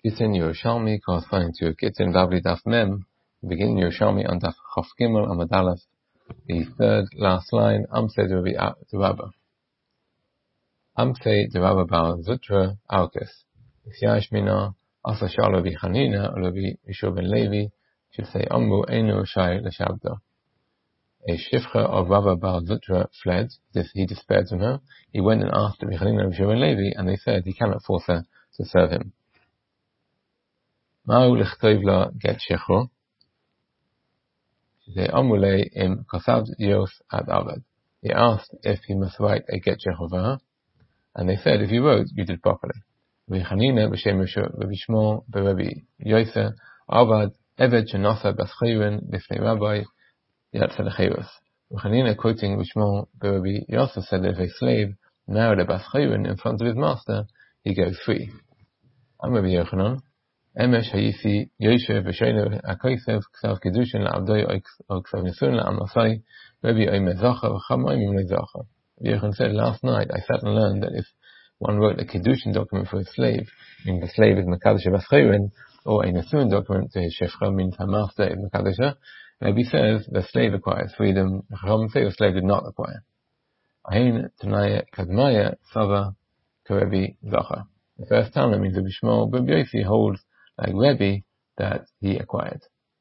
Gittin Yerushalmi corresponding to Gittin Bavli Daf Mem, beginning Yerushalmi on Daf Chof Gimel Amud Aleph, the third last line, Amse Derabba. Amse Derabba Bar Zutra Aukes. Isyash Mina, Asa Shalo Bichanina, Olobi Yishua ben Levi, should say Amru Einu Shai L'Shabda. A shifcha of Rabba Bar Zutra fled, as if he despaired from her. He went and asked Bichanina and Yishua ben Levi, and they said he cannot force her to serve him. Ma'u l'chtov la get shecho. They amule im kasav yos ad avad. He asked if he must write a get shecho for her, and they said if you wrote, you did properly. V'chanina b'shem Rabbi Shmuel b'Rabbi Yosef avad eved shenasa b'schayrin b'fnei Rabbi yatsa l'chayros. V'chanina quoting Rabbi Shmuel b'Rabbi Yosef said that if a slave married a b'schayrin in front of his master, he goes free. I'm Rabbi Yochanan. Emesh Hayisi Yosef V'Sheinu Akosev Ksav Kedushin LaAvdoi O Ksav Nisun LaAmasai Rabbi Omer Zacha V'Chamoim Imle Zacha. Yochanan said, last night I sat and learned that if one wrote a Kedushin document for a slave, meaning the slave is Mekadosh B'Schayrin, or a Nisun document to his Shefcha, means her master is Mekadosh, Rabbi says the slave acquires freedom. The Chacham say the slave did not acquire. Ahin Tanaya Kadmaya Sava Karebi Zacha. The first Tana means Rabbi Shmuel, but Rabbi Yossi holds like Rebbe that he acquired.